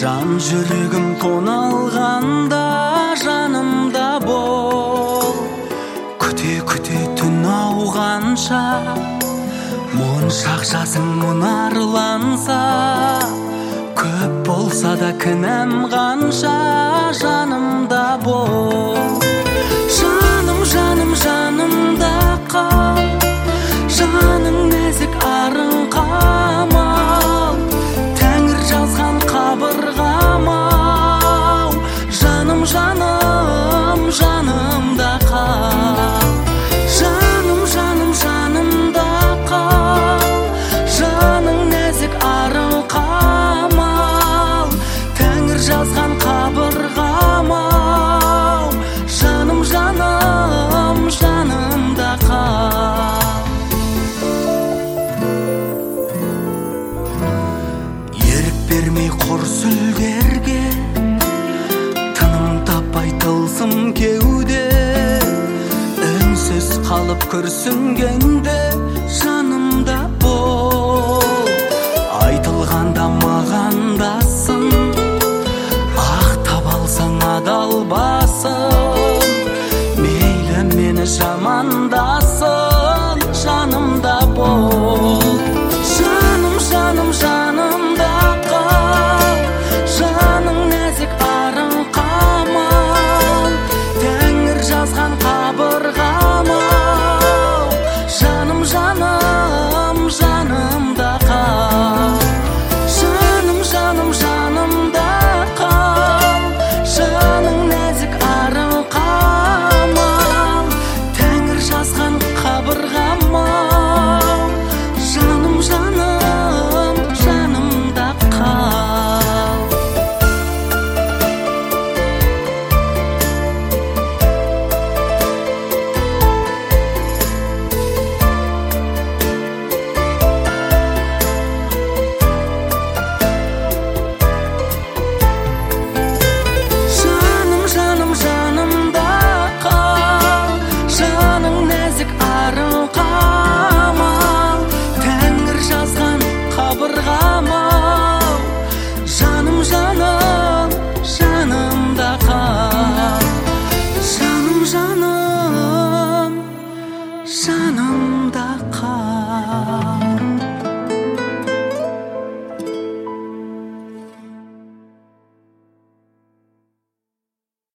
Жан жүрегім тоналғанда жанымда бол. Күте түн ауғанша, моншақ жасың мұнарланса, көп болса да кінәм қанша, жанымда бол. Жаным жанымда қал, жаның нәзік арың қамал, Тәңір жазған қабырғам-ау. Жаным жанымда қал, жанымда қал, жаның нәзік арың қамал, Тәңір жазған қабырғам-ау. Жаным жанымда қал. Ерік бермей құр сүлдерге, тыным таппай тылсым кеуде, үнсіз қалып күрсінгенде